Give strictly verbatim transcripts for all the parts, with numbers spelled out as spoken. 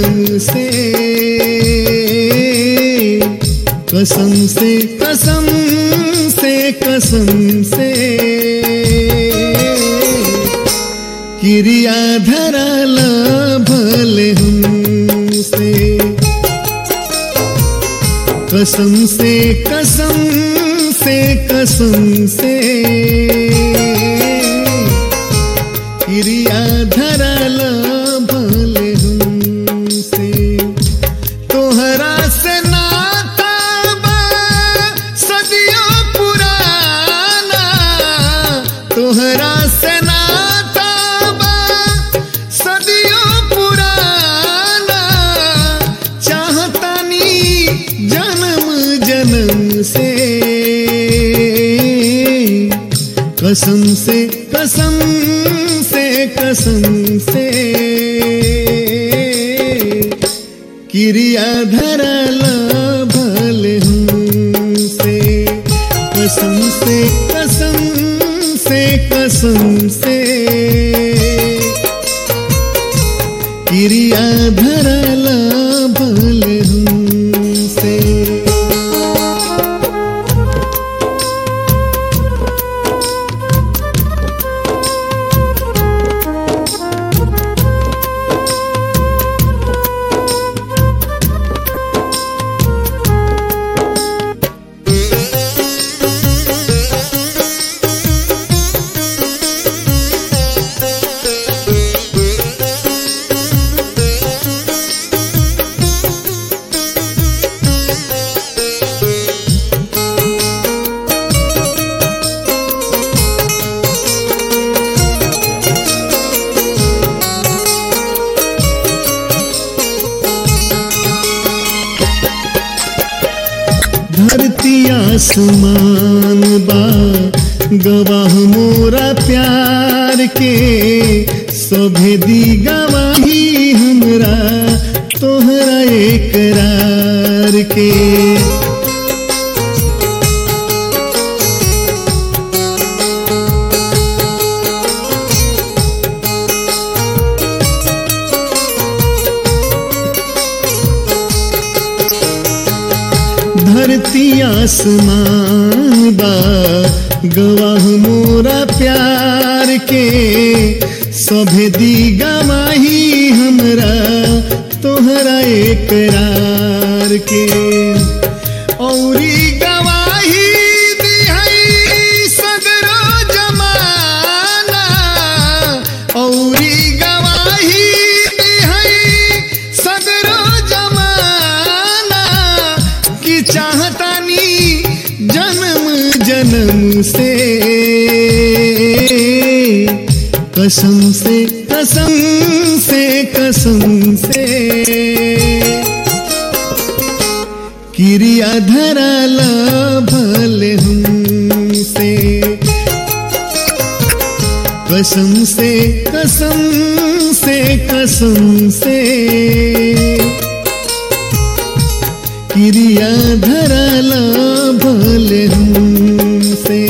जन्म से, कसम से कसम से कसम से क्रिया धरल भले हमसे, कसम से कसम से कसम से क्रिया धरल भले हमसे। तोहरा से नाता बा सदियों पुराना, तोहरा से नाता बा सदियों पुराना, चाहतानी जन्म जन्म से, कसम से कसम से कसम से क्रिया धरल भले हमसे, कसम से कसम से कसम से क्रिया धरल भले हमसे। धरती आसमान बा गवाह मोरा प्यार के, सभे दी गवाही हमरा तोहरा एकरार के। धरती आसमान बा गवाह मोरा प्यार के, सभे दी गवाही हमरा तोहरा एकरार के। औरी गवाही दिहई सगरो जमाना, औरी गवाही दिहई सगरो जमाना, कि चाहतानी जन्म जन्म से, कसम से कसम से कसम से क्रिया धरल भले हमसे, कसम से कसम से कसम से क्रिया धरल भले हमसे।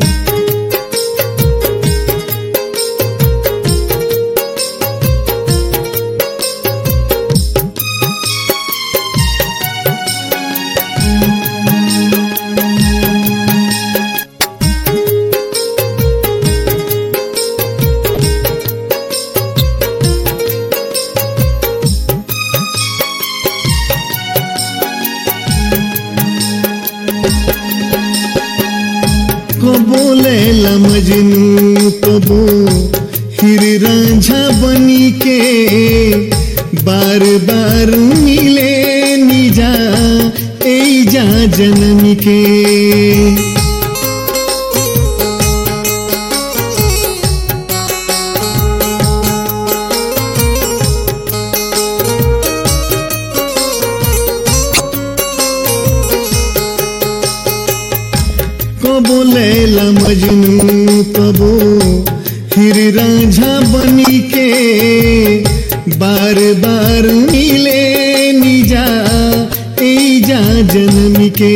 कबो लैला मजनू कबो हीर रांझा बनी के, बार बार मिले निजा एजा जनम के। कबो लैला मजनू कबो हीर रांझा बनी के, बार बार मिले निजा एजा जन्म के।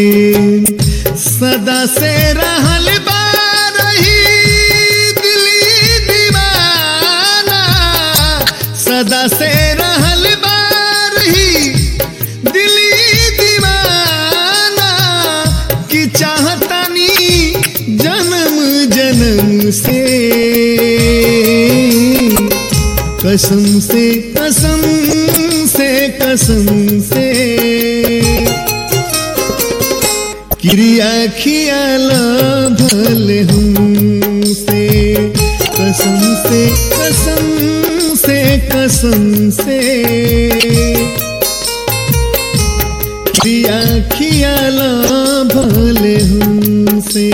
सदा से रहल बा रही दिली दीवाना, सदा से रहल बा कसम से कसम से कसम से क्रिया खियाला भले हमसे कसम से कसम से कसम से क्रिया खियाला भले हमसे।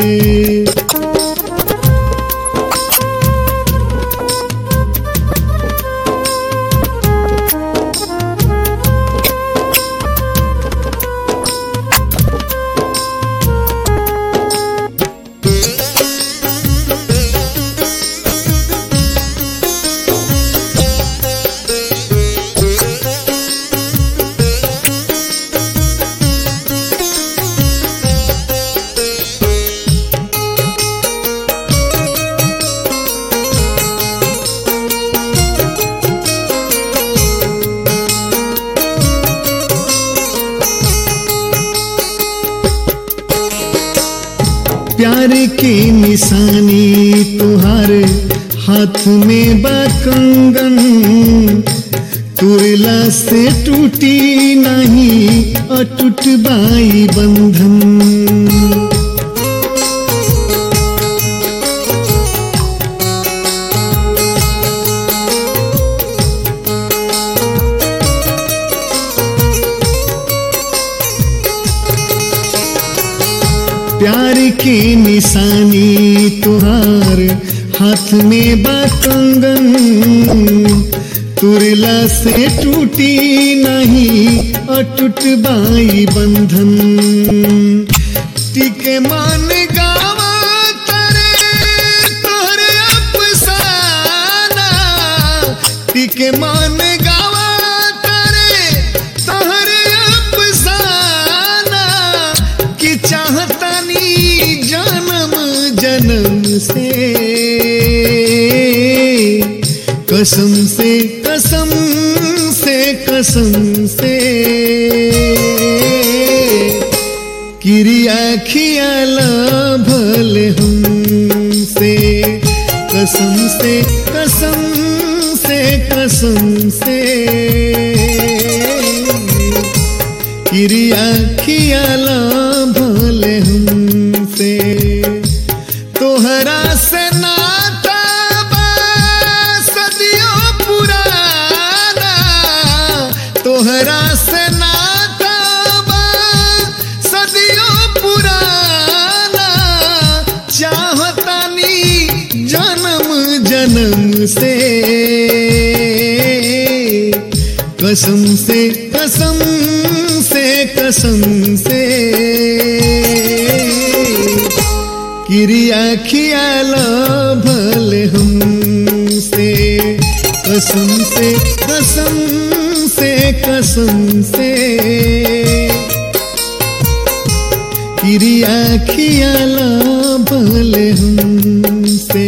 प्यार की निशानी तुहारे हाथ में बा कंगन तुरला से टूटी नहीं अटूट बाई बंधन। प्यार की निशानी तुहार हाथ में बा कंगन तुरला से टूटी नहीं अटूट बाई बंधन। टिके मान गावा तरे तोहरे अफसाना टिके मान गावा तरे तोहरे अफसाना कि चाहता जन्म जन्म से कसम से कसम से कसम से क्रिया खियाला भले हमसे कसम से कसम से कसम से क्रिया खियाला भले हमसे। तोहरा से नाता बा सदियों पुराना तोहरा से नाता बा सदियों पुराना चाहतानी जन्म जन्म से कसम से कसम से कसम से क्रिया खियाला भले हमसे कसम से कसम से कसम से क्रिया खियाला भले हमसे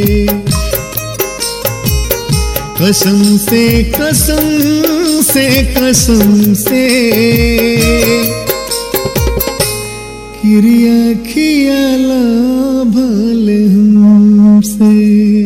कसम से कसम से कसम से क्रिया खियाला भले हमसे।